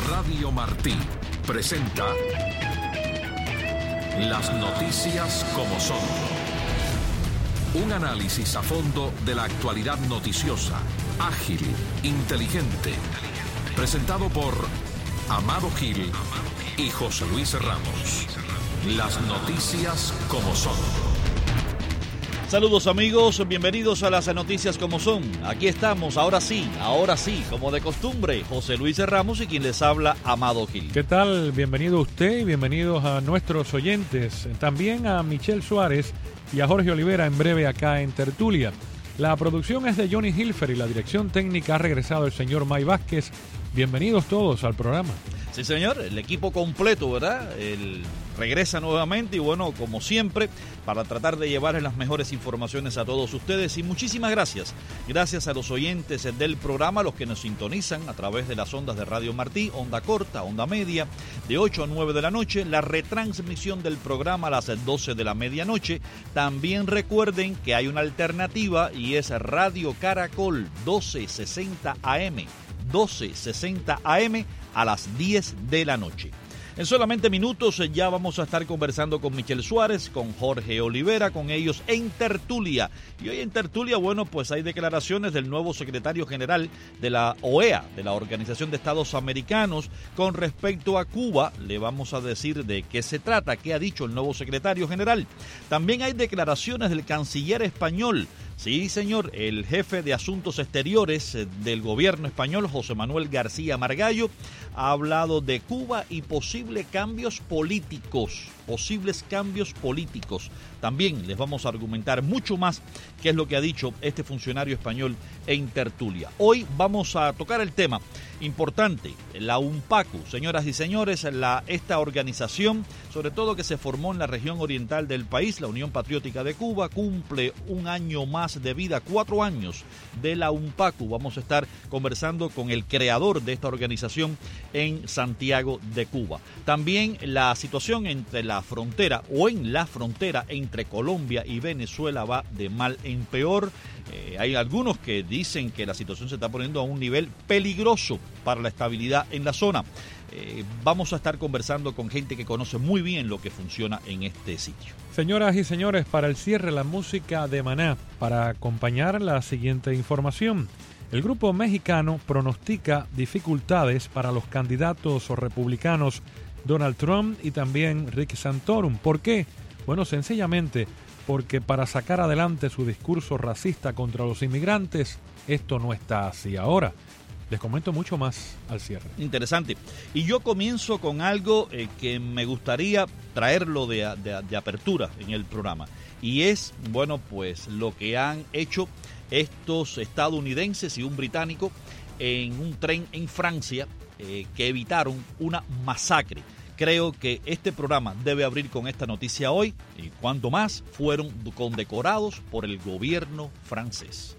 Radio Martí presenta Las noticias como son. Un análisis a fondo de la actualidad noticiosa, ágil, inteligente. Presentado por Amado Gil y José Luis Ramos. Las noticias como son. Saludos amigos, bienvenidos a las noticias como son. Aquí estamos, ahora sí, como de costumbre, José Luis Ramos y quien les habla, Amado Gil. ¿Qué tal? Bienvenido usted y bienvenidos a nuestros oyentes. También a Michelle Suárez y a Jorge Olivera en breve acá en Tertulia. La producción es de Johnny Hilfer y la dirección técnica ha regresado el señor May Vázquez. Bienvenidos todos al programa. Sí, señor, el equipo completo, ¿verdad? Regresa nuevamente y bueno, como siempre, para tratar de llevarles las mejores informaciones a todos ustedes. Y muchísimas gracias. Gracias a los oyentes del programa, los que nos sintonizan a través de las ondas de Radio Martí, onda corta, onda media, de 8 a 9 de la noche, la retransmisión del programa a las 12 de la medianoche. También recuerden que hay una alternativa y es Radio Caracol 1260 AM. 1260 AM a las 10 de la noche. En solamente minutos ya vamos a estar conversando con Michelle Suárez, con Jorge Olivera, con ellos en Tertulia. Y hoy en Tertulia, bueno, pues hay declaraciones del nuevo secretario general de la OEA, de la Organización de Estados Americanos, con respecto a Cuba. Le vamos a decir de qué se trata, qué ha dicho el nuevo secretario general. También hay declaraciones del canciller español. Sí, señor, el jefe de Asuntos Exteriores del gobierno español, José Manuel García Margallo, ha hablado de Cuba y posibles cambios políticos. También les vamos a argumentar mucho más qué es lo que ha dicho este funcionario español en Tertulia. Hoy vamos a tocar el tema importante, la UNPACU. Señoras y señores, esta organización, sobre todo que se formó en la región oriental del país, la Unión Patriótica de Cuba, cumple un año más de vida, 4 años de la UNPACU. Vamos a estar conversando con el creador de esta organización en Santiago de Cuba. También la situación entre la frontera entre Colombia y Venezuela va de mal en peor. Hay algunos que dicen que la situación se está poniendo a un nivel peligroso para la estabilidad en la zona. Vamos a estar conversando con gente que conoce muy bien lo que funciona en este sitio. Señoras y señores, para el cierre la música de Maná, para acompañar la siguiente información. El grupo mexicano pronostica dificultades para los candidatos republicanos Donald Trump y también Rick Santorum. ¿Por qué? Bueno, sencillamente porque para sacar adelante su discurso racista contra los inmigrantes, esto no está así ahora. Les comento mucho más al cierre. Interesante. Y yo comienzo con algo que me gustaría traerlo de apertura en el programa. Y es, bueno, pues lo que han hecho estos estadounidenses y un británico en un tren en Francia que evitaron una masacre. Creo que este programa debe abrir con esta noticia hoy y cuanto más fueron condecorados por el gobierno francés.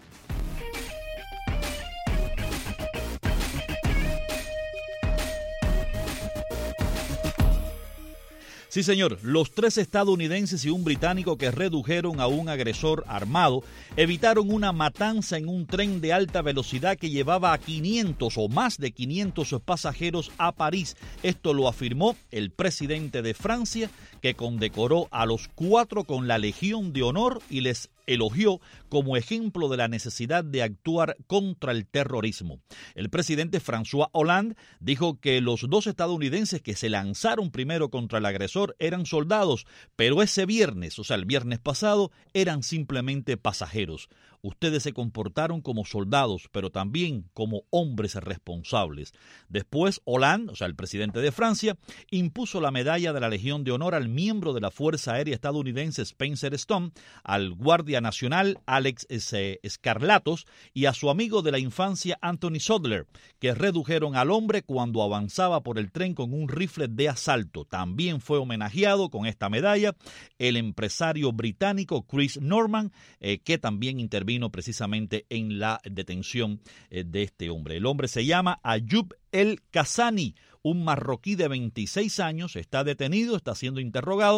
Sí, señor, los 3 estadounidenses y un británico que redujeron a un agresor armado evitaron una matanza en un tren de alta velocidad que llevaba a 500 o más de 500 pasajeros a París. Esto lo afirmó el presidente de Francia, que condecoró a los 4 con la Legión de Honor y les elogió como ejemplo de la necesidad de actuar contra el terrorismo. El presidente François Hollande dijo que los 2 estadounidenses que se lanzaron primero contra el agresor eran soldados, pero ese viernes, o sea, el viernes pasado, eran simplemente pasajeros. Ustedes se comportaron como soldados, pero también como hombres responsables. Después, Hollande, o sea, el presidente de Francia, impuso la medalla de la Legión de Honor al miembro de la Fuerza Aérea estadounidense Spencer Stone, al guardia nacional Alex Skarlatos y a su amigo de la infancia Anthony Sodler, que redujeron al hombre cuando avanzaba por el tren con un rifle de asalto. También fue homenajeado con esta medalla el empresario británico Chris Norman, que también intervino precisamente en la detención de este hombre. El hombre se llama Ayoub El Kazani, un marroquí de 26 años, está detenido, está siendo interrogado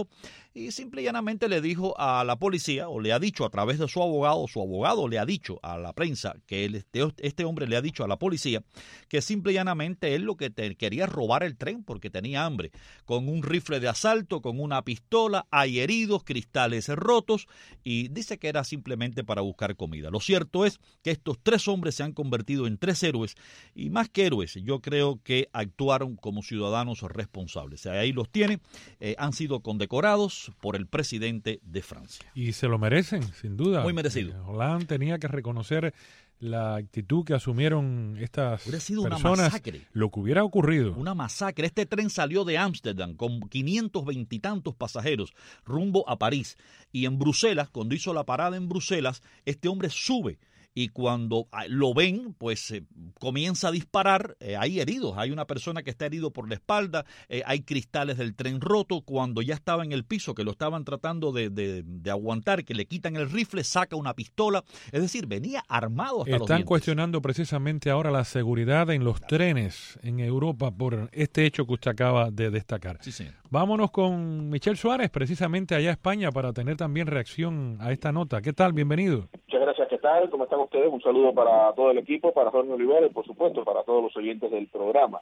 y simple y llanamente le dijo a la policía, o le ha dicho a través de su abogado le ha dicho a la prensa, que este hombre le ha dicho a la policía que simple y llanamente él lo que quería robar el tren porque tenía hambre, con un rifle de asalto, con una pistola, hay heridos, cristales rotos, y dice que era simplemente para buscar comida. Lo cierto es que estos 3 hombres se han convertido en 3 héroes, y más que héroes, yo creo que actuaron como ciudadanos responsables. Ahí los tiene, han sido condecorados por el presidente de Francia. Y se lo merecen, sin duda. Muy merecido. Hollande tenía que reconocer la actitud que asumieron estas hubiera sido personas, una masacre. Lo que hubiera ocurrido. Una masacre. Este tren salió de Ámsterdam con 520 y tantos pasajeros rumbo a París. Y en Bruselas, cuando hizo la parada en Bruselas, este hombre sube. Y cuando lo ven, pues comienza a disparar. Hay heridos, hay una persona que está herido por la espalda, hay cristales del tren roto. Cuando ya estaba en el piso, que lo estaban tratando de aguantar, que le quitan el rifle, saca una pistola. Es decir, venía armado hasta los dientes. Están cuestionando precisamente ahora la seguridad en los trenes en Europa por este hecho que usted acaba de destacar. Sí, señor. Vámonos con Michel Suárez, precisamente allá a España, para tener también reacción a esta nota. ¿Qué tal? Bienvenido. Muchas gracias. ¿Qué tal? ¿Cómo están ustedes? Un saludo para todo el equipo, para Jorge Olivera y, por supuesto, para todos los oyentes del programa.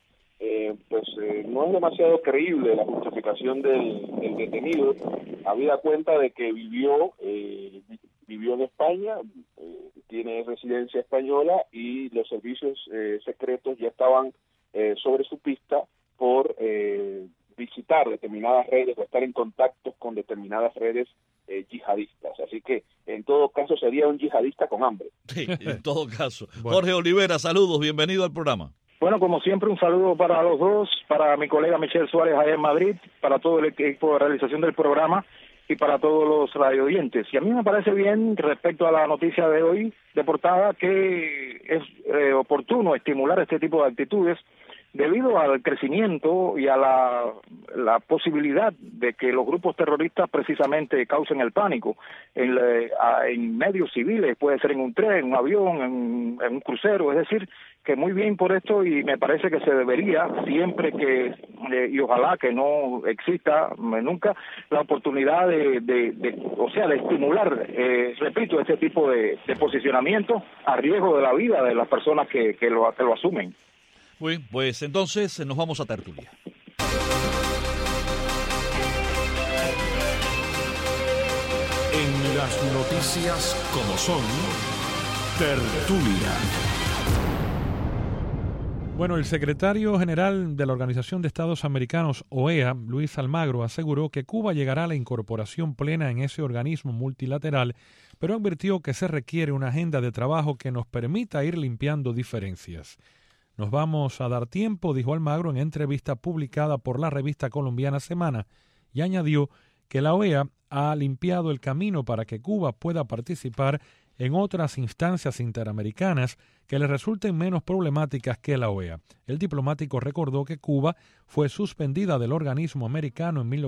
No es demasiado creíble la justificación del detenido, habida cuenta de que vivió en España, tiene residencia española y los servicios secretos ya estaban sobre su pista por visitar determinadas redes o estar en contacto con determinadas redes yihadistas. Así que en todo caso sería un yihadista con hambre. Sí, en todo caso. Bueno. Jorge Olivera, saludos, bienvenido al programa. Bueno, como siempre, un saludo para los dos, para mi colega Michel Suárez allá en Madrid, para todo el equipo de realización del programa y para todos los radioyentes. Y a mí me parece bien, respecto a la noticia de hoy de portada, que es oportuno estimular este tipo de actitudes debido al crecimiento y a la posibilidad de que los grupos terroristas precisamente causen el pánico en medios civiles, puede ser en un tren, en un avión, en un crucero, es decir, que muy bien por esto, y me parece que se debería, siempre que, y ojalá que no exista nunca, la oportunidad de estimular, repito, este tipo de posicionamiento a riesgo de la vida de las personas que lo asumen. Muy bien, pues entonces nos vamos a tertulia. En las noticias como son, tertulia. Bueno, el secretario general de la Organización de Estados Americanos, OEA, Luis Almagro, aseguró que Cuba llegará a la incorporación plena en ese organismo multilateral, pero advirtió que se requiere una agenda de trabajo que nos permita ir limpiando diferencias. Nos vamos a dar tiempo, dijo Almagro en entrevista publicada por la revista colombiana Semana, y añadió que la OEA ha limpiado el camino para que Cuba pueda participar en otras instancias interamericanas que le resulten menos problemáticas que la OEA. El diplomático recordó que Cuba fue suspendida del organismo americano en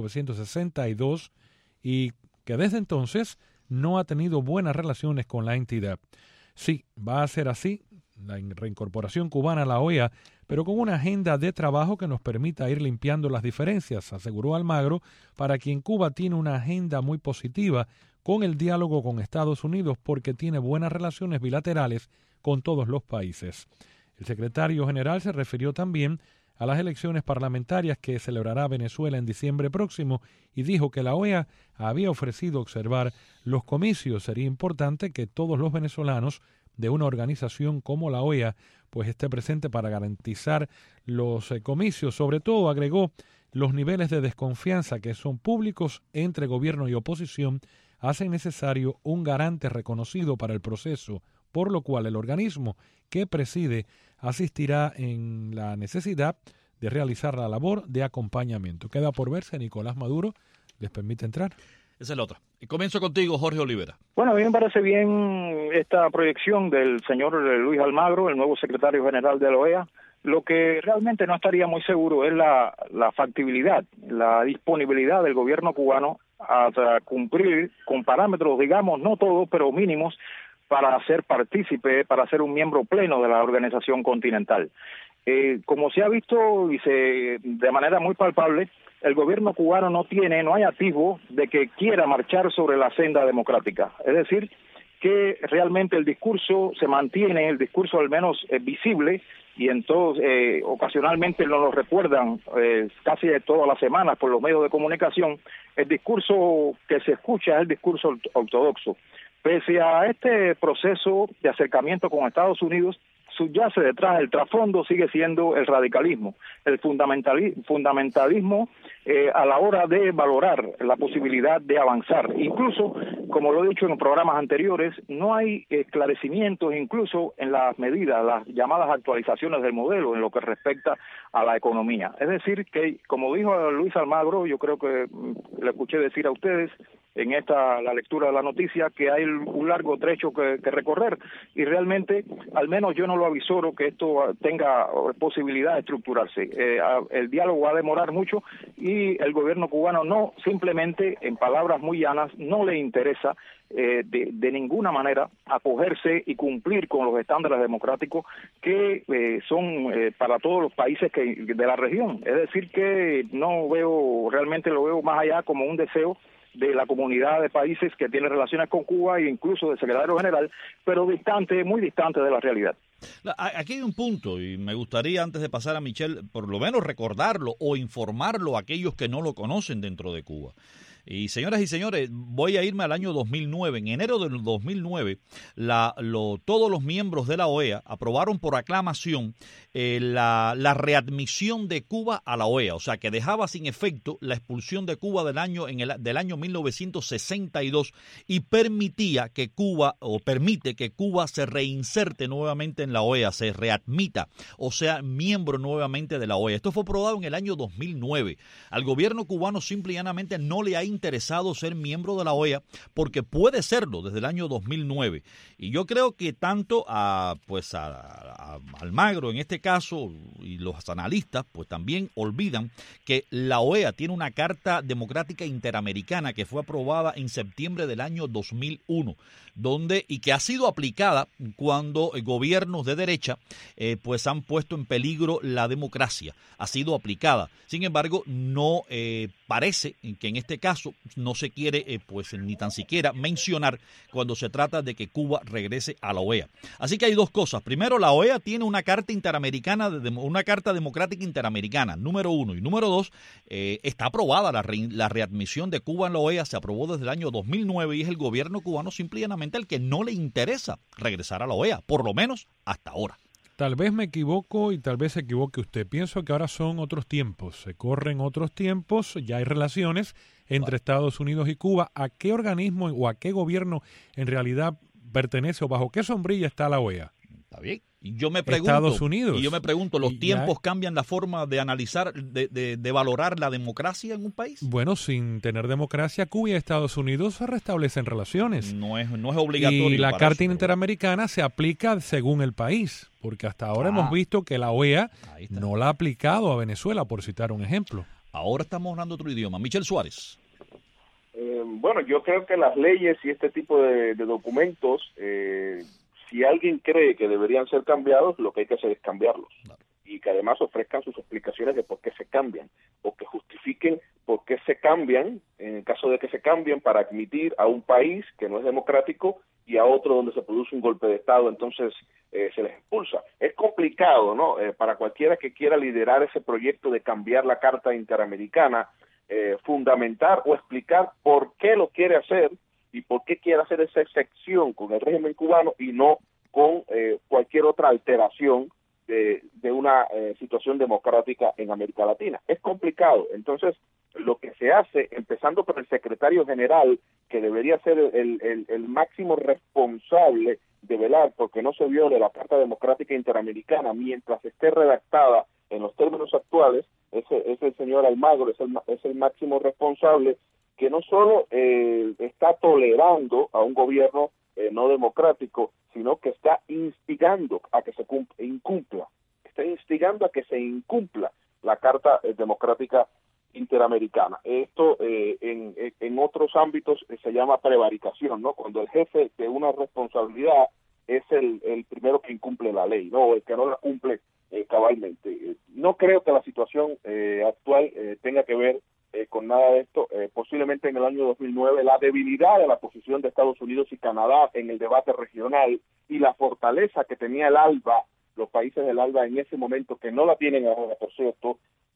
1962 y que desde entonces no ha tenido buenas relaciones con la entidad. Sí, va a ser así la reincorporación cubana a la OEA, pero con una agenda de trabajo que nos permita ir limpiando las diferencias, aseguró Almagro, para quien Cuba tiene una agenda muy positiva con el diálogo con Estados Unidos porque tiene buenas relaciones bilaterales con todos los países. El secretario general se refirió también a las elecciones parlamentarias que celebrará Venezuela en diciembre próximo y dijo que la OEA había ofrecido observar los comicios. Sería importante que todos los venezolanos de una organización como la OEA pues esté presente para garantizar los comicios. Sobre todo, agregó, los niveles de desconfianza que son públicos entre gobierno y oposición hacen necesario un garante reconocido para el proceso, por lo cual el organismo que preside asistirá en la necesidad de realizar la labor de acompañamiento. Queda por ver si Nicolás Maduro les permite entrar. Esa es la otra. Y comienzo contigo, Jorge Olivera. Bueno, a mí me parece bien esta proyección del señor Luis Almagro, el nuevo secretario general de la OEA. Lo que realmente no estaría muy seguro es la factibilidad, la disponibilidad del gobierno cubano a cumplir con parámetros, digamos, no todos, pero mínimos, para ser partícipe, para ser un miembro pleno de la organización continental. Como se ha visto de manera muy palpable, el gobierno cubano no hay atisbo de que quiera marchar sobre la senda democrática. Es decir, que realmente el discurso se mantiene, el discurso al menos visible, y en todos, ocasionalmente nos lo recuerdan casi todas las semanas por los medios de comunicación, el discurso que se escucha es el discurso ortodoxo. Pese a este proceso de acercamiento con Estados Unidos, subyace detrás, el trasfondo sigue siendo el radicalismo, el fundamentalismo a la hora de valorar la posibilidad de avanzar. Incluso, como lo he dicho en programas anteriores, no hay esclarecimientos incluso en las medidas, las llamadas actualizaciones del modelo en lo que respecta a la economía. Es decir, que como dijo Luis Almagro, yo creo que le escuché decir a ustedes en la lectura de la noticia, que hay un largo trecho que recorrer, y realmente, al menos yo no lo avisoro que esto tenga posibilidad de estructurarse. El diálogo va a demorar mucho y el gobierno cubano no, simplemente, en palabras muy llanas, no le interesa de ninguna manera acogerse y cumplir con los estándares democráticos que son para todos los países de la región. Es decir, que realmente lo veo más allá como un deseo de la comunidad de países que tiene relaciones con Cuba e incluso del secretario general, pero muy distante de la realidad. Aquí hay un punto, y me gustaría, antes de pasar a Michelle, por lo menos recordarlo o informarlo a aquellos que no lo conocen dentro de Cuba. Y señoras y señores, voy a irme al año 2009. En enero del 2009, todos los miembros de la OEA aprobaron por aclamación la readmisión de Cuba a la OEA, o sea, que dejaba sin efecto la expulsión de Cuba del año 1962 y permite que Cuba se reinserte nuevamente en la OEA, se readmita, o sea, miembro nuevamente de la OEA. Esto fue aprobado en el año 2009. Al gobierno cubano simple y llanamente no le ha interesado ser miembro de la OEA porque puede serlo desde el año 2009. Y yo creo que tanto a Almagro en este caso y los analistas pues también olvidan que la OEA tiene una Carta Democrática Interamericana que fue aprobada en septiembre del año 2001 y que ha sido aplicada cuando gobiernos de derecha pues han puesto en peligro la democracia. Ha sido aplicada. Sin embargo, no parece que en este caso no se quiere pues ni tan siquiera mencionar cuando se trata de que Cuba regrese a la OEA. Así que hay dos cosas. Primero, la OEA tiene una Carta Interamericana, una Carta Democrática Interamericana, número uno. Y número dos, está aprobada la readmisión de Cuba en la OEA, se aprobó desde el año 2009 y es el gobierno cubano simple y llanamente el que no le interesa regresar a la OEA, por lo menos hasta ahora. Tal vez me equivoco y tal vez se equivoque usted. Pienso que ahora son otros tiempos, se corren otros tiempos, ya hay relaciones entre Estados Unidos y Cuba. ¿A qué organismo o a qué gobierno en realidad pertenece o bajo qué sombrilla está la OEA? Está bien. Y yo me pregunto, Estados Unidos. ¿los tiempos cambian la forma de analizar, de valorar la democracia en un país? Bueno, sin tener democracia, Cuba y Estados Unidos se restablecen relaciones. No es obligatorio. Y la Carta Interamericana se aplica según el país, porque hasta ahora hemos visto que la OEA no la ha aplicado a Venezuela, por citar un ejemplo. Ahora estamos hablando otro idioma. Michelle Suárez. Bueno, yo creo que las leyes y este tipo de documentos, si alguien cree que deberían ser cambiados, lo que hay que hacer es cambiarlos. Claro. Y que además ofrezcan sus explicaciones de por qué se cambian, o que justifiquen por qué se cambian, en el caso de que se cambien, para admitir a un país que no es democrático y a otro donde se produce un golpe de Estado, entonces se les expulsa. Es complicado, ¿no? Para cualquiera que quiera liderar ese proyecto de cambiar la Carta Interamericana, fundamentar o explicar por qué lo quiere hacer y por qué quiere hacer esa excepción con el régimen cubano y no con cualquier otra alteración de una situación democrática en América Latina. Es complicado. Entonces, lo que se hace, empezando por el secretario general, que debería ser el máximo responsable de velar porque no se viole la Carta Democrática Interamericana mientras esté redactada en los términos actuales, es el señor Almagro, es el máximo responsable, que no solo está tolerando a un gobierno no democrático, sino que está instigando a que se incumpla. Está instigando a que se incumpla la Carta Democrática Interamericana. Esto en otros ámbitos se llama prevaricación, ¿no? Cuando el jefe de una responsabilidad es el primero que incumple la ley, ¿no? O el que no la cumple cabalmente. No creo que la situación actual tenga que ver con nada de esto. Posiblemente en el año 2009 la debilidad de la posición de Estados Unidos y Canadá en el debate regional y la fortaleza que tenía el ALBA, los países del ALBA en ese momento, que no la tienen ahora, por cierto,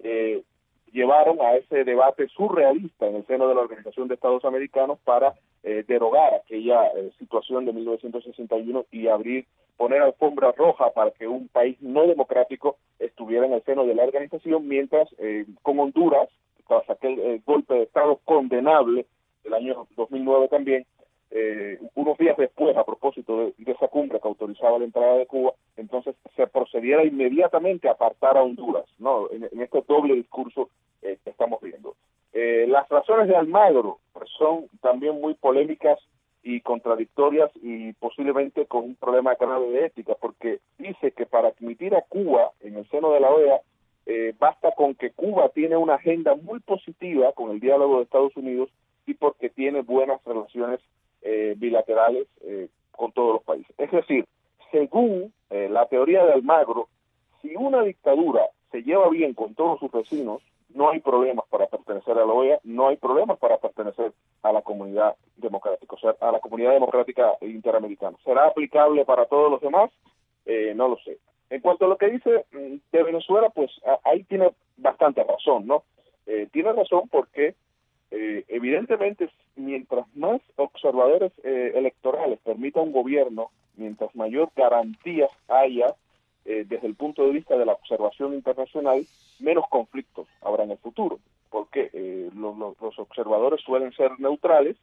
llevaron a ese debate surrealista en el seno de la Organización de Estados Americanos para derogar aquella situación de 1961 y poner alfombra roja para que un país no democrático estuviera en el seno de la organización, mientras con Honduras, tras aquel golpe de Estado condenable del año 2009 también, unos días después, a propósito de esa cumbre que autorizaba la entrada de Cuba, entonces se procediera inmediatamente a apartar a Honduras, ¿no? En este doble discurso que estamos viendo. Las razones de Almagro pues, son también muy polémicas y contradictorias y posiblemente con un problema grave de ética, porque dice que para admitir a Cuba en el seno de la OEA basta con que Cuba tiene una agenda muy positiva con el diálogo de Estados Unidos y porque tiene buenas relaciones bilaterales con todos los países. Es decir, según la teoría de Almagro, si una dictadura se lleva bien con todos sus vecinos, no hay problemas para pertenecer a la OEA, no hay problemas para pertenecer a la comunidad democrática, o sea, a la comunidad democrática interamericana. ¿Será aplicable para todos los demás? No lo sé. En cuanto a lo que dice de Venezuela, pues ahí tiene bastante razón, ¿no? Tiene razón porque evidentemente mientras más observadores electorales permita un gobierno, mientras mayor garantías haya desde el punto de vista de la observación internacional, menos conflictos habrá en el futuro, porque los observadores suelen ser neutrales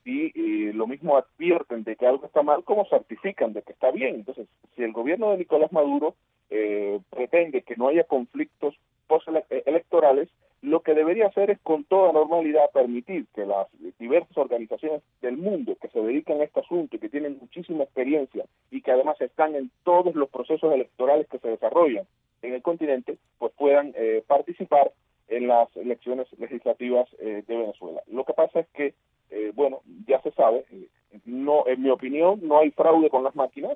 y lo mismo advierten de que algo está mal como certifican de que está bien. Entonces, si el gobierno de Nicolás Maduro pretende que no haya conflictos postelectorales, lo que debería hacer es con toda normalidad permitir que las diversas organizaciones del mundo que se dedican a este asunto y que tienen muchísima experiencia y que además están en todos los procesos electorales que se desarrollan en el continente, pues puedan participar en las elecciones legislativas de Venezuela. Lo que pasa es que, bueno, ya se sabe, no, en mi opinión, no hay fraude con las máquinas,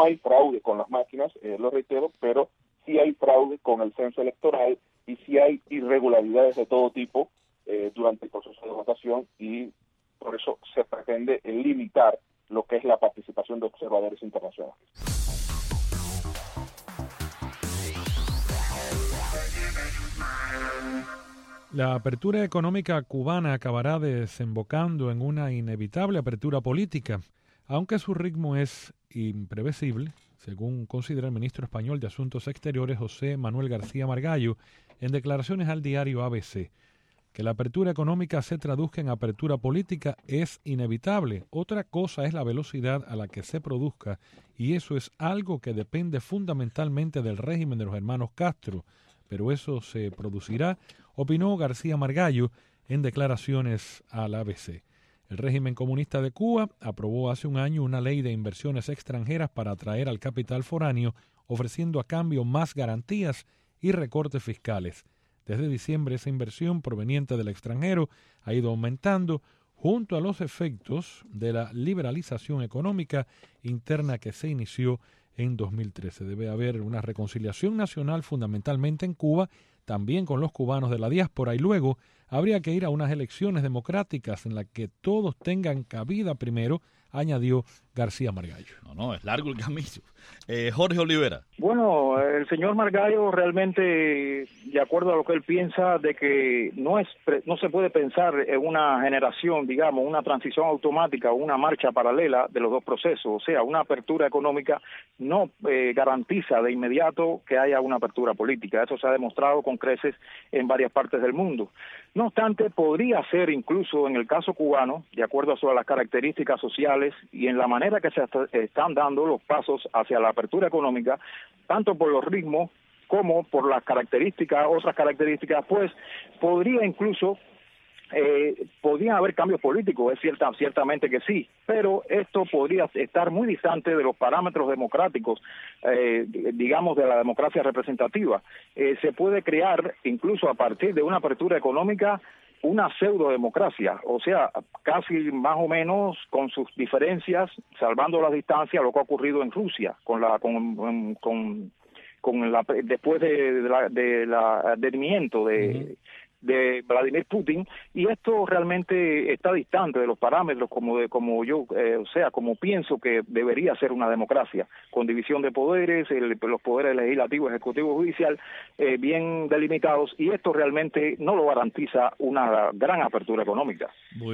lo reitero, pero sí hay fraude con el censo electoral y sí hay irregularidades de todo tipo durante el proceso de votación y por eso se pretende limitar lo que es la participación de observadores internacionales. La apertura económica cubana acabará desembocando en una inevitable apertura política, aunque su ritmo es imprevisible, según considera el ministro español de Asuntos Exteriores José Manuel García Margallo en declaraciones al diario ABC. Que la apertura económica se traduzca en apertura política es inevitable. Otra cosa es la velocidad a la que se produzca, y eso es algo que depende fundamentalmente del régimen de los hermanos Castro. Pero eso se producirá, opinó García Margallo en declaraciones al ABC. El régimen comunista de Cuba aprobó hace un año una ley de inversiones extranjeras para atraer al capital foráneo, ofreciendo a cambio más garantías y recortes fiscales. Desde diciembre esa inversión proveniente del extranjero ha ido aumentando junto a los efectos de la liberalización económica interna que se inició en 2013. Debe haber una reconciliación nacional fundamentalmente en Cuba, también con los cubanos de la diáspora, y luego habría que ir a unas elecciones democráticas en las que todos tengan cabida primero, añadió García Margallo. No, es largo el camino. Jorge Olivera. Bueno, el señor Margallo realmente, de acuerdo a lo que él piensa, de que no se puede pensar en una generación, digamos, una transición automática o una marcha paralela de los dos procesos. O sea, una apertura económica no garantiza de inmediato que haya una apertura política. Eso se ha demostrado con creces en varias partes del mundo. No obstante, podría ser incluso en el caso cubano, de acuerdo a las características sociales y en la manera que se están dando los pasos hacia la apertura económica, tanto por los ritmos como por las otras características, pues podría incluso podrían haber cambios políticos, es ciertamente que sí, pero esto podría estar muy distante de los parámetros democráticos, digamos, de la democracia representativa. Se puede crear, incluso a partir de una apertura económica, una pseudo-democracia, o sea, casi más o menos con sus diferencias, salvando las distancias, lo que ha ocurrido en Rusia, con después del advenimiento de Vladimir Putin, y esto realmente está distante de los parámetros como pienso que debería ser una democracia, con división de poderes, los poderes legislativo, ejecutivo, judicial, bien delimitados, y esto realmente no lo garantiza una gran apertura económica.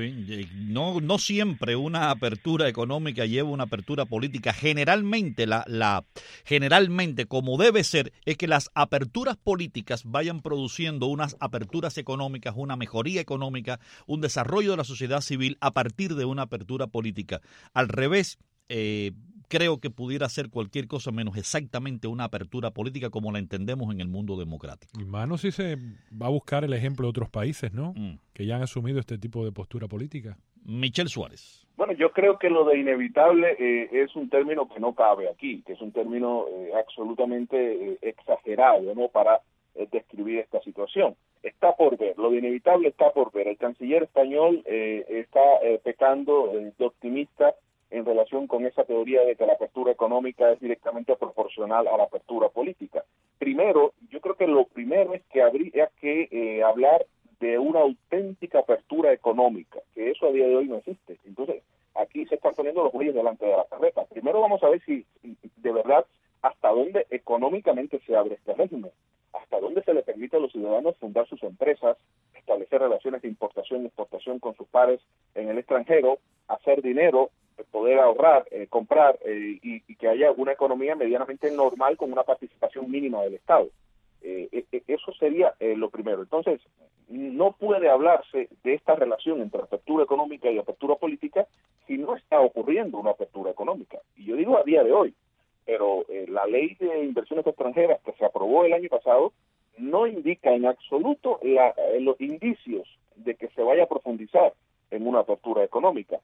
No siempre una apertura económica lleva una apertura política. Generalmente, generalmente como debe ser, es que las aperturas políticas vayan produciendo unas aperturas económicas, una mejoría económica, un desarrollo de la sociedad civil a partir de una apertura política. Al revés, creo que pudiera ser cualquier cosa menos exactamente una apertura política como la entendemos en el mundo democrático. Hermano, si se va a buscar el ejemplo de otros países, ¿no? Que ya han asumido este tipo de postura política. Michel Suárez. Bueno, yo creo que lo de inevitable es un término que no cabe aquí, que es un término absolutamente exagerado, ¿no?, para describir esta situación. Está por ver, lo de inevitable está por ver. El canciller español está pecando de optimista en relación con esa teoría de que la apertura económica es directamente proporcional a la apertura política. Primero, yo creo que lo primero es que habría que hablar de una auténtica apertura económica, que eso a día de hoy no existe. Entonces, aquí se están poniendo los bueyes delante de la carreta. Primero vamos a ver si de verdad hasta dónde económicamente se abre este régimen, hasta dónde se le permite a los ciudadanos fundar sus empresas, establecer relaciones de importación y exportación con sus pares en el extranjero, hacer dinero, poder ahorrar, comprar y que haya una economía medianamente normal con una participación mínima del Estado. Eso sería lo primero. Entonces, no puede hablarse de esta relación entre apertura económica y apertura política si no está ocurriendo una apertura económica. Y yo digo a día de hoy, pero la ley de inversiones extranjeras que se aprobó el año pasado no indica en absoluto los indicios de que se vaya a profundizar en una apertura económica.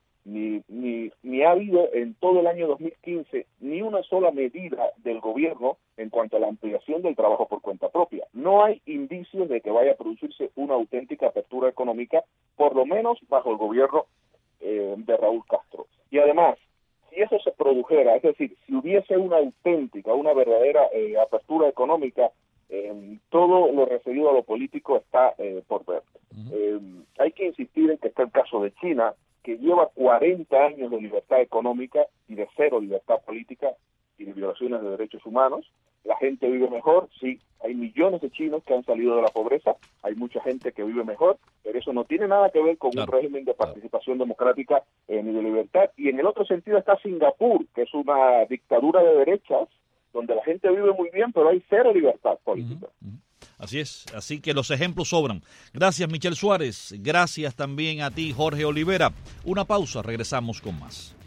Ni ha habido en todo el año 2015 ni una sola medida del gobierno en cuanto a la ampliación del trabajo por cuenta propia. No hay indicios de que vaya a producirse una auténtica apertura económica, por lo menos bajo el gobierno de Raúl Castro. Y además, si eso se produjera, es decir, si hubiese una auténtica, una verdadera apertura económica, todo lo referido a lo político está por ver. Hay que insistir en que está el caso de China, que lleva 40 años de libertad económica y de cero libertad política y de violaciones de derechos humanos. La gente vive mejor, sí, hay millones de chinos que han salido de la pobreza, hay mucha gente que vive mejor, pero eso no tiene nada que ver con un régimen de participación democrática ni de libertad. Y en el otro sentido está Singapur, que es una dictadura de derechas, donde la gente vive muy bien, pero hay cero libertad política. Así es, así que los ejemplos sobran. Gracias, Michel Suárez. Gracias también a ti, Jorge Olivera. Una pausa, regresamos con más.